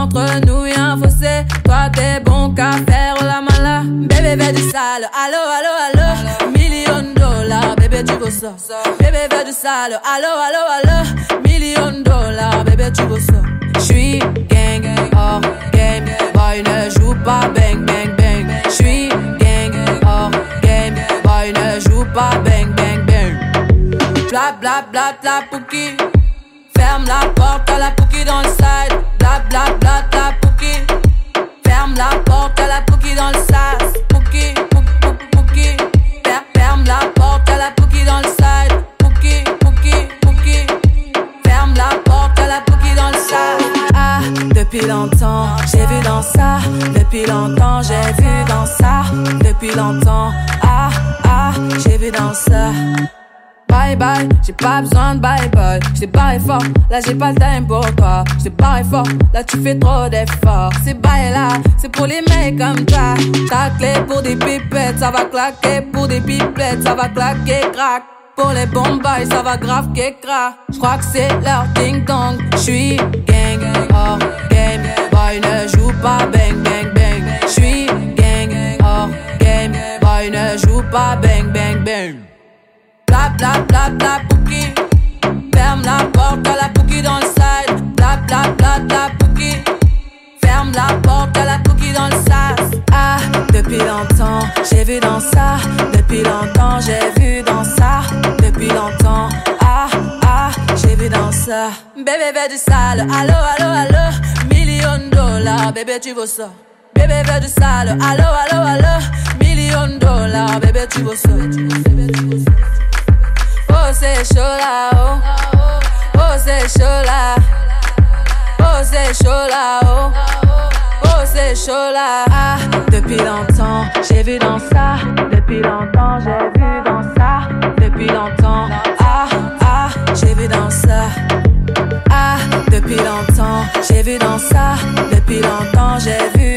entre nous y'a un fossé. Toi t'es bon qu'à faire la mala. Bébé veut du sale, allo, allo, allo. $1,000,000, bébé tu veux ça. Bébé veut du sale, allo, allo, allo. $1,000,000, bébé tu veux ça. J'suis gang, hors game. Boy ne joue pas bang, bang, bang. J'suis gang, hors game. Boy ne joue pas bang, bang, bang. Bla bla bla bla pouki. Ferme la porte à la pouki dans le side. Bla bla bla bla pouki. Ferme la porte à la pouki dans le sas. Pouki, pouki, pouki. Ferme la porte à la pouki dans le side. Pouki, pouki, pouki. Ferme la porte à la pouki dans le sas. Ah, depuis longtemps, j'ai vu dans ça. Depuis longtemps, j'ai vu dans ça. Depuis longtemps, ah, ah, j'ai vu dans ça. Bye bye, j'ai pas besoin de bye bye. J't'ai barré fort, là j'ai pas le time pour toi. J't'ai barré fort, là tu fais trop d'efforts. C'est bye là, c'est pour les mecs comme toi. Ta clé pour des pipettes, ça va claquer. Pour des pipettes, ça va claquer, crack. Pour les bombes, ça va grave qu'écra. J'crois que c'est leur ding dong. J'suis gang, hors game. Boy ne joue pas bang bang bang. J'suis gang, hors game. Boy ne joue pas bang bang bang. Bla bla bla bla pouki. Ferme la porte à la pouki dans le side. Bla bla bla bla pouki. Ferme la porte à la pouki dans le sas. Ah, depuis longtemps, j'ai vu dans ça. Depuis longtemps, j'ai vu dans ça. Depuis longtemps, ah, ah, j'ai vu dans ça. Bébé veut du sale, allo, allo, allo. $1,000,000, bébé tu veux ça. Bébé veut du sale, allo, allo, allo. $1,000,000, bébé tu veux ça. Oh c'est chaud là, oh. Oh c'est chaud là. Oh c'est chaud là, oh. Oh c'est chaud là. Ah, depuis longtemps, j'ai vu dans ça. Depuis longtemps, j'ai vu dans ça. Depuis longtemps, ah, ah, j'ai vu dans ça. Ah, depuis longtemps, j'ai vu dans ça. Depuis longtemps, j'ai vu